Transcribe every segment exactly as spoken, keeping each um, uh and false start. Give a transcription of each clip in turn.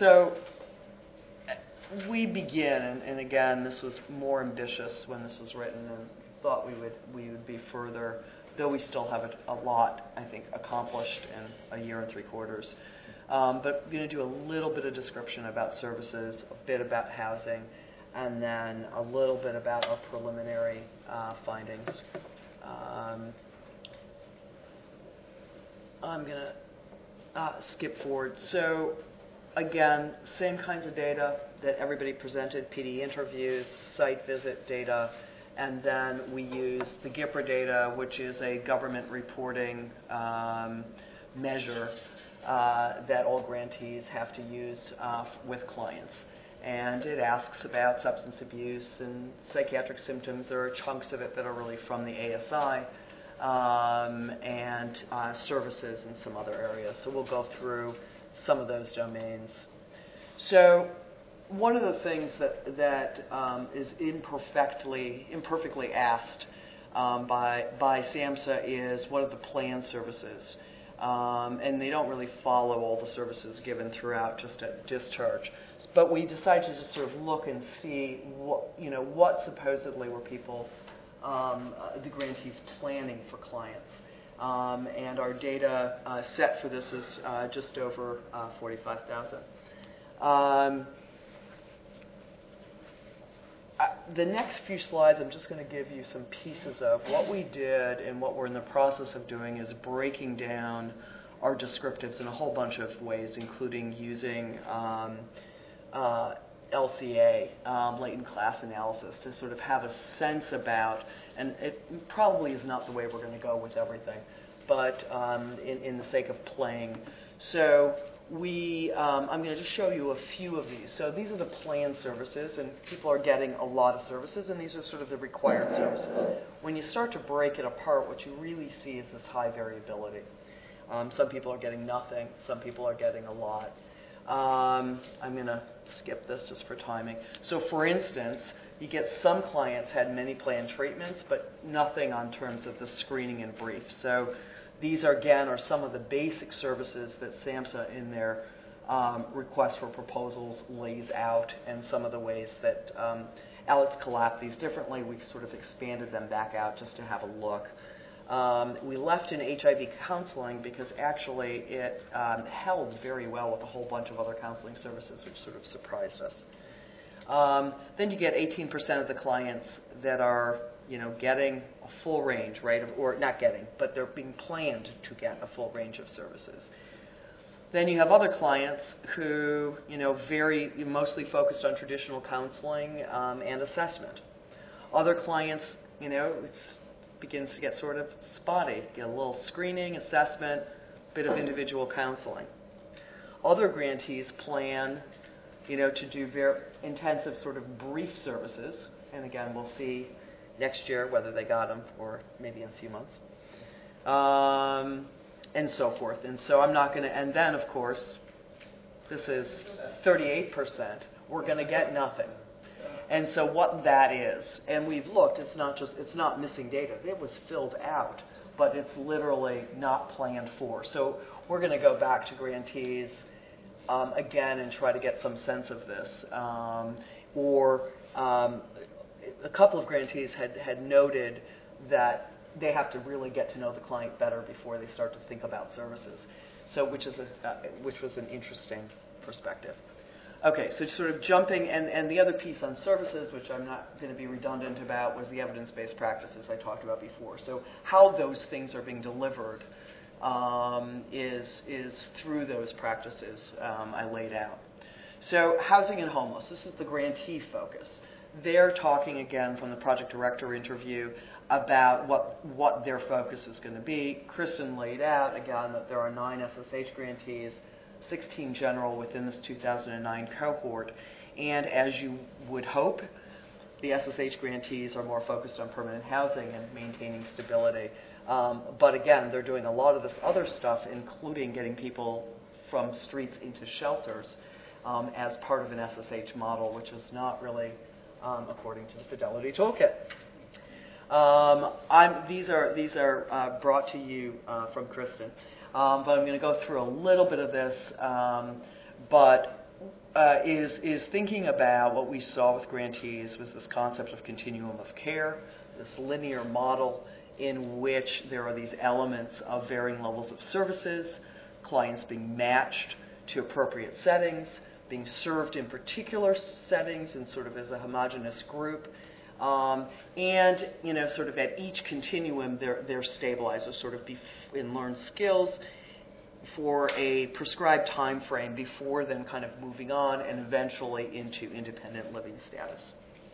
so we begin, and, and again, this was more ambitious when this was written, and thought we would we would be further, though we still have a, a lot, I think, accomplished in a year and three quarters. Um, but we're going to do a little bit of description about services, a bit about housing, and then a little bit about our preliminary uh, findings. Um, I'm going to uh, skip forward. So, again, same kinds of data that everybody presented, P D interviews, site visit data, and then we use the GIPRA data, which is a government reporting um, measure uh, that all grantees have to use uh, with clients. And it asks about substance abuse and psychiatric symptoms. There are chunks of it that are really from the A S I, um, and uh, services in some other areas. So we'll go through some of those domains. So one of the things that, that um, is imperfectly, imperfectly asked um, by, by SAMHSA is, what are the planned services? Um, and they don't really follow all the services given throughout just at discharge. But we decided to just sort of look and see what, you know, what supposedly were people, um, uh, the grantees planning for clients. Um, and our data uh, set for this is uh, just over uh, forty-five thousand. Um, uh, the next few slides, I'm just going to give you some pieces of what we did, and what we're in the process of doing is breaking down our descriptives in a whole bunch of ways, including using um, uh, L C A, um, latent class analysis, to sort of have a sense about, and it probably is not the way we're going to go with everything, but um, in, in the sake of playing. So we, um, I'm going to just show you a few of these. So these are the planned services, and people are getting a lot of services, and these are sort of the required services. When you start to break it apart, what you really see is this high variability. Um, some people are getting nothing. Some people are getting a lot. Um, I'm going to skip this just for timing. So for instance, you get some clients had many planned treatments, but nothing on terms of the screening and brief. So these, are, again, are some of the basic services that SAMHSA in their um, request for proposals lays out, and some of the ways that um, Alex collapsed these differently. We've sort of expanded them back out just to have a look. Um, we left in H I V counseling because actually it um, held very well with a whole bunch of other counseling services, which sort of surprised us. Um, then you get eighteen percent of the clients that are, you know, getting a full range, right, of, or not getting, but they're being planned to get a full range of services. Then you have other clients who, you know, very mostly focused on traditional counseling um, and assessment. Other clients, you know, it's begins to get sort of spotty. Get a little screening, assessment, bit of individual counseling. Other grantees plan, you know, to do very intensive sort of brief services, and again, we'll see next year whether they got them, or maybe in a few months, um, and so forth. And so I'm not going to, and then of course, this is thirty-eight percent. We're going to get nothing. And so what that is, and we've looked, it's not just, it's not missing data. It was filled out, but it's literally not planned for. So we're going to go back to grantees um, again and try to get some sense of this. Um, or um, a couple of grantees had, had noted that they have to really get to know the client better before they start to think about services. So which is a, uh, which was an interesting perspective. Okay, so sort of jumping, and, and the other piece on services, which I'm not going to be redundant about, was the evidence-based practices I talked about before. So how those things are being delivered um, is, is through those practices um, I laid out. So housing and homeless, this is the grantee focus. They're talking again from the project director interview about what, what their focus is going to be. Kristen laid out, again, that there are nine S S H grantees, sixteen general within this two thousand nine cohort. And as you would hope, the S S H grantees are more focused on permanent housing and maintaining stability. Um, but again, they're doing a lot of this other stuff, including getting people from streets into shelters um, as part of an S S H model, which is not really um, according to the Fidelity Toolkit. Um, I'm, these are, these are uh, brought to you uh, from Kristen. Um, but I'm going to go through a little bit of this. Um, but uh, is, is thinking about what we saw with grantees was this concept of continuum of care, this linear model in which there are these elements of varying levels of services, clients being matched to appropriate settings, being served in particular settings and sort of as a homogeneous group. Um, and, you know, sort of at each continuum, they're, they're stabilized, or sort of be in learned skills for a prescribed time frame before then kind of moving on and eventually into independent living status.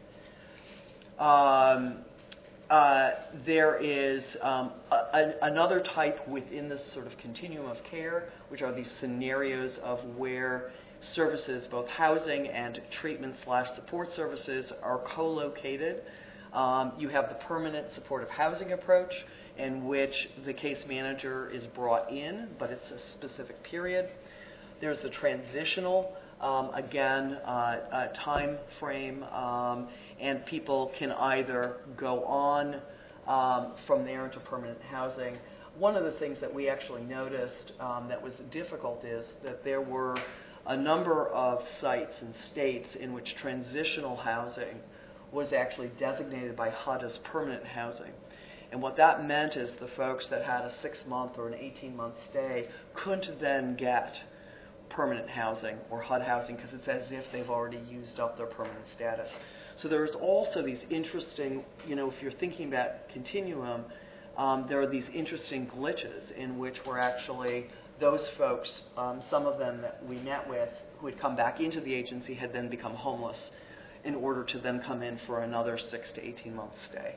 Um, uh, there is um, a, a, another type within this sort of continuum of care, which are these scenarios of where services, both housing and treatment slash support services, are co-located. Um, you have the permanent supportive housing approach, in which the case manager is brought in, but it's a specific period. There's the transitional, um, again, uh, uh, time frame, um, and people can either go on um, from there into permanent housing. One of the things that we actually noticed um, that was difficult is that there were a number of sites and states in which transitional housing was actually designated by H U D as permanent housing. And what that meant is the folks that had a six-month or an eighteen-month stay couldn't then get permanent housing or H U D housing because it's as if they've already used up their permanent status. So there's also these interesting, you know, if you're thinking about continuum, um, there are these interesting glitches in which we're actually, those folks, um, some of them that we met with who had come back into the agency had then become homeless in order to then come in for another six to eighteen month stay.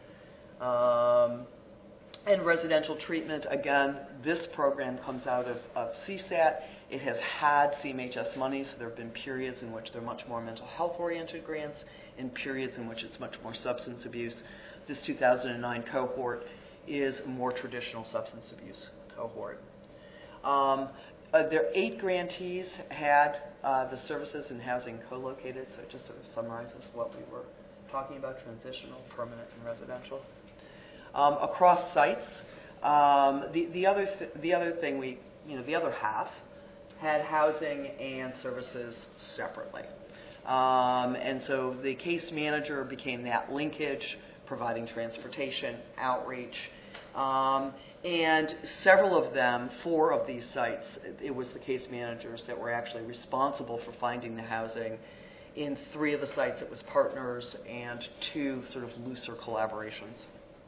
Um, and residential treatment, again, this program comes out of, of C SAT. It has had C M H S money, so there have been periods in which they're much more mental health-oriented grants and periods in which it's much more substance abuse. This two thousand nine cohort is a more traditional substance abuse cohort. Um, uh, their eight grantees had uh, the services and housing co-located, so it just sort of summarizes what we were talking about: transitional, permanent, and residential. Um, across sites, um, the the other th- the other thing we you know the other half had housing and services separately, um, and so the case manager became that linkage, providing transportation, outreach. Um, and several of them, four of these sites, it was the case managers that were actually responsible for finding the housing. In three of the sites, it was partners, and two sort of looser collaborations.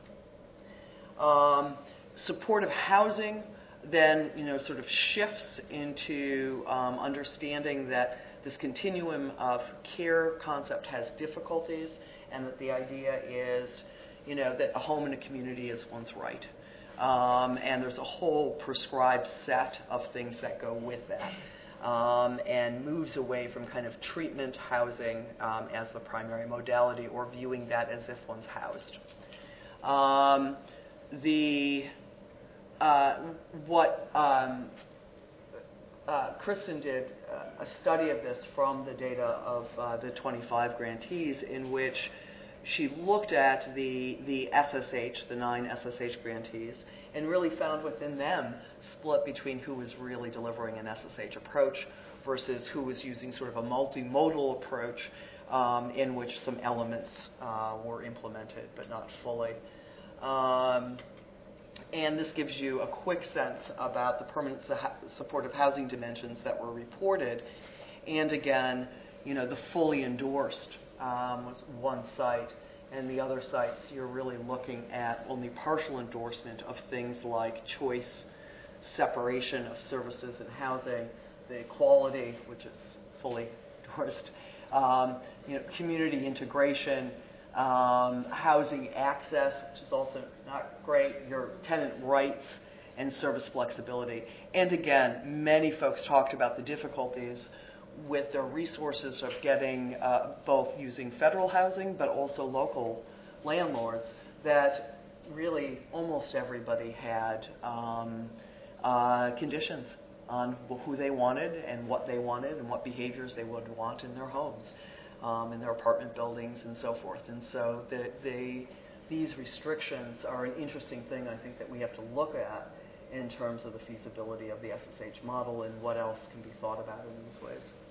Um, supportive housing then, you know, sort of shifts into um, understanding that this continuum of care concept has difficulties, and that the idea is, you know, that a home in a community is one's right. Um, and there's a whole prescribed set of things that go with that, um, and moves away from kind of treatment housing um, as the primary modality, or viewing that as if one's housed. Um, the uh, what um, uh, Kristen did uh, a study of this from the data of uh, the twenty-five grantees, in which she looked at the, the S S H, the nine S S H grantees, and really found within them split between who was really delivering an S S H approach versus who was using sort of a multimodal approach um, in which some elements uh, were implemented but not fully. Um, and this gives you a quick sense about the permanent su- supportive housing dimensions that were reported. And again, you know, the fully endorsed Um, was one site, and the other sites you're really looking at only partial endorsement of things like choice, separation of services and housing, the equality, which is fully endorsed, um, you know, community integration, um, housing access, which is also not great, your tenant rights, and service flexibility. And again, many folks talked about the difficulties with their resources of getting uh, both using federal housing but also local landlords, that really almost everybody had um, uh, conditions on who they wanted and what they wanted and what behaviors they would want in their homes, um, in their apartment buildings and so forth. And so the, the, these restrictions are an interesting thing, I think, that we have to look at in terms of the feasibility of the S S H model and what else can be thought about in these ways.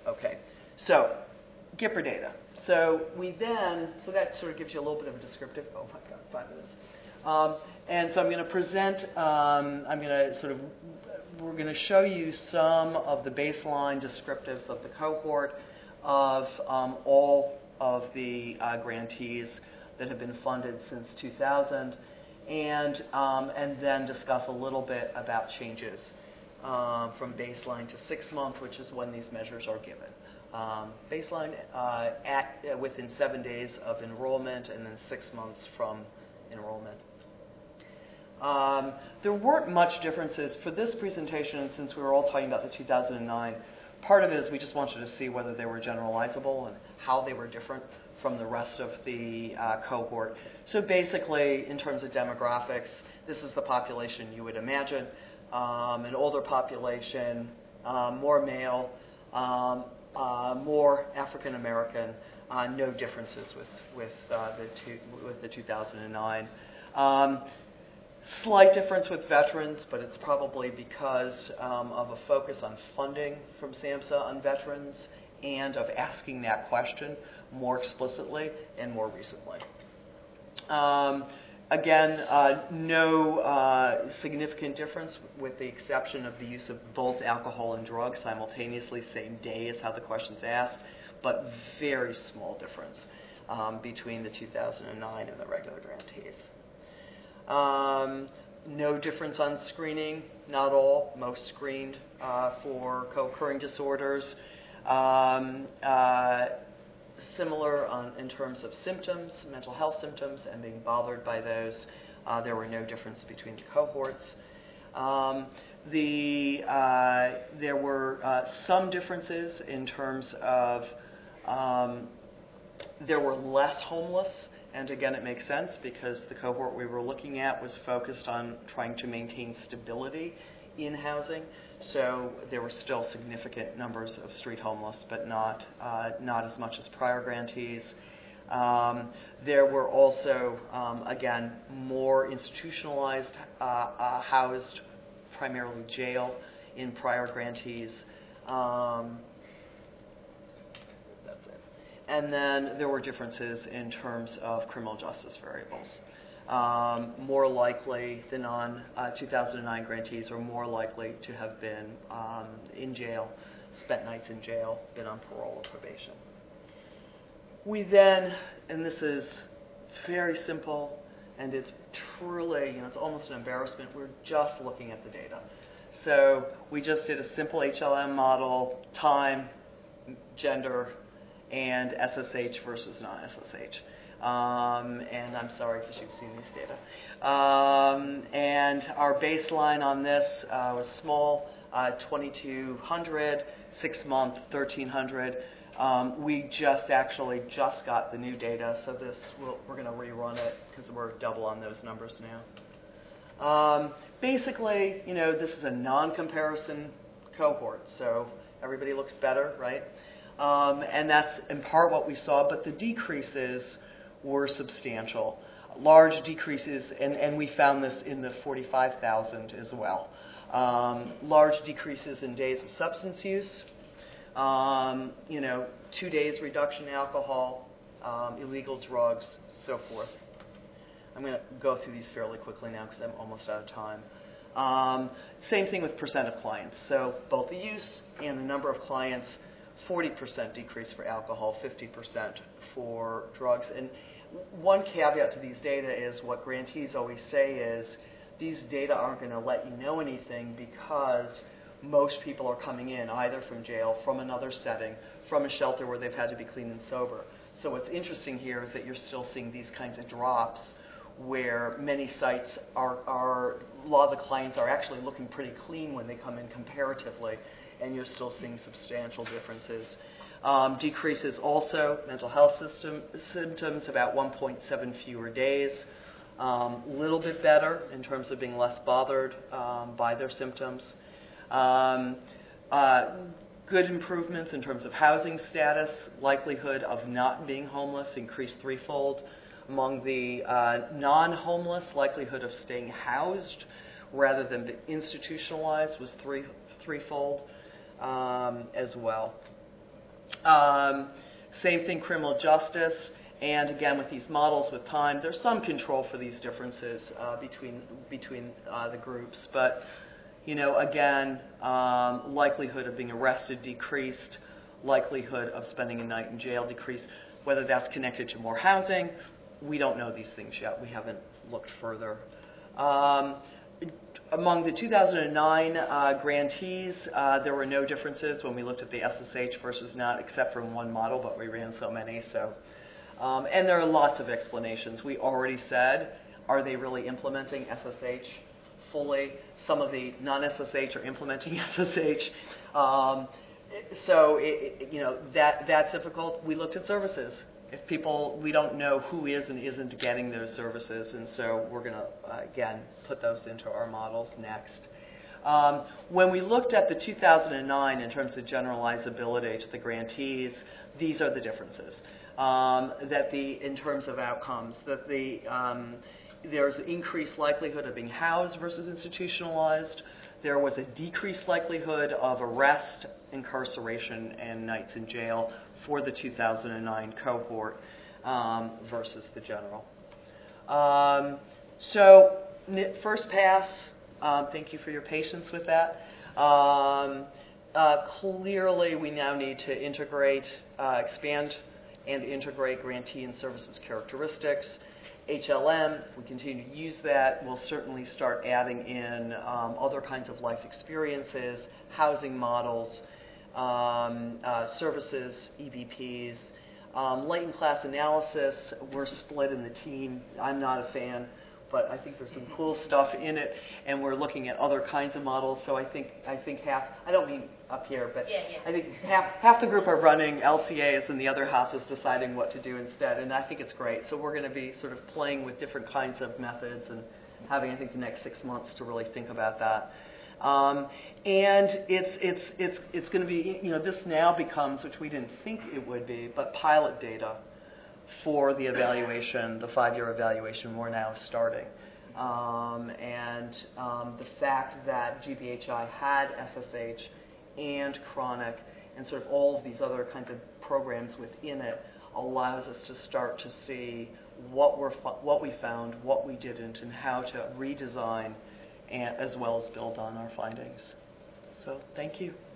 Okay, so Gipper data. So we then, so that sort of gives you a little bit of a descriptive, oh my God, five minutes. Um, and so I'm going to present, um, I'm going to sort of, we're going to show you some of the baseline descriptives of the cohort of um, all of the uh, grantees that have been funded since two thousand, and, um, and then discuss a little bit about changes uh, from baseline to six month, which is when these measures are given. Um, baseline uh, at, uh, within seven days of enrollment, and then six months from enrollment. Um, there weren't much differences for this presentation, since we were all talking about the two thousand nine. Part of it is we just wanted to see whether they were generalizable and how they were different from the rest of the uh, cohort. So basically, in terms of demographics, this is the population you would imagine. Um, an older population, uh, more male, um, uh, more African American, uh, no differences with, with, uh, the, two, with the two thousand nine. Um, Slight difference with veterans, but it's probably because um, of a focus on funding from SAMHSA on veterans and of asking that question more explicitly and more recently. Um, again, uh, no uh, significant difference with the exception of the use of both alcohol and drugs simultaneously, same day is how the question's asked, but very small difference um, between the two thousand nine and the regular grantees. Um, no difference on screening, not all. Most screened uh, for co-occurring disorders. Um, uh, similar on, in terms of symptoms, mental health symptoms, and being bothered by those. Uh, there were no difference between the cohorts. Um, the, uh, there were uh, some differences in terms of um, there were less homeless. And again, it makes sense because the cohort we were looking at was focused on trying to maintain stability in housing. So there were still significant numbers of street homeless, but not, uh, not as much as prior grantees. Um, there were also, um, again, more institutionalized, uh, uh, housed, primarily jail, in prior grantees. Um, And then there were differences in terms of criminal justice variables. Um, more likely, the non uh, two thousand nine grantees are more likely to have been um, in jail, spent nights in jail, been on parole or probation. We then, and this is very simple, and it's truly, you know, it's almost an embarrassment, we're just looking at the data. So we just did a simple H L M model, time, gender, and S S H versus non-S S H. Um, and I'm sorry because you've seen these data. Um, and our baseline on this uh, was small, uh, twenty-two hundred, six month, thirteen hundred. Um, we just actually just got the new data, so this we'll, we're going to rerun it because we're double on those numbers now. Um, basically, you know, this is a non-comparison cohort, so everybody looks better, right? Um, and that's in part what we saw, but the decreases were substantial. Large decreases, and, and we found this in the forty-five thousand as well. Um, large decreases in days of substance use, um, you know, two days reduction in alcohol, um, illegal drugs, so forth. I'm going to go through these fairly quickly now because I'm almost out of time. Um, same thing with percent of clients. So both the use and the number of clients, forty percent decrease for alcohol, fifty percent for drugs. And one caveat to these data is what grantees always say is these data aren't going to let you know anything because most people are coming in either from jail, from another setting, from a shelter where they've had to be clean and sober. So what's interesting here is that you're still seeing these kinds of drops where many sites are, are a lot of the clients are actually looking pretty clean when they come in comparatively, and you're still seeing substantial differences. Um, decreases also, mental health system, symptoms, about one point seven fewer days. A um, little bit better in terms of being less bothered um, by their symptoms. Um, uh, good improvements in terms of housing status, likelihood of not being homeless increased threefold. Among the uh, non-homeless, likelihood of staying housed rather than institutionalized was three, threefold um, as well. Um, same thing, criminal justice. And again, with these models, with time, there's some control for these differences uh, between between uh, the groups. But, you know, again, um, likelihood of being arrested decreased, likelihood of spending a night in jail decreased. Whether that's connected to more housing, we don't know these things yet. We haven't looked further. Um, among the two thousand nine uh, grantees, uh, there were no differences when we looked at the S S H versus not, except for one model, but we ran so many. So. Um, and there are lots of explanations. We already said, are they really implementing S S H fully? Some of the non-S S H are implementing S S H. Um, so, it, it, you know, that that's difficult. We looked at services. If people, we don't know who is and isn't getting those services, and so we're going to, uh, again, put those into our models next. Um, when we looked at the two thousand nine in terms of generalizability to the grantees, these are the differences. Um, that the, in terms of outcomes, that the, um, there's an increased likelihood of being housed versus institutionalized. There was a decreased likelihood of arrest, incarceration, and nights in jail for the two thousand nine cohort um, versus the general. Um, so, first pass, uh, thank you for your patience with that. Um, uh, clearly, we now need to integrate, uh, expand, and integrate grantee and services characteristics. H L M, if we continue to use that, we'll certainly start adding in um, other kinds of life experiences, housing models, um, uh, services, E B Ps. Um, latent class analysis, we're split in the team. I'm not a fan, but I think there's some cool stuff in it, and we're looking at other kinds of models. So I think I think half, I don't mean up here, but yeah, yeah. I think half half the group are running L C As, and the other half is deciding what to do instead. And I think it's great. So we're going to be sort of playing with different kinds of methods and having, I think, the next six months to really think about that. Um, and it's it's it's it's going to be, you know, this now becomes, which we didn't think it would be, but pilot data for the evaluation, the five-year evaluation we're now starting. Um, and um, the fact that G B H I had S S H and chronic and sort of all of these other kinds of programs within it allows us to start to see what we're what we found, what we didn't, and how to redesign and, as well as build on our findings. So thank you.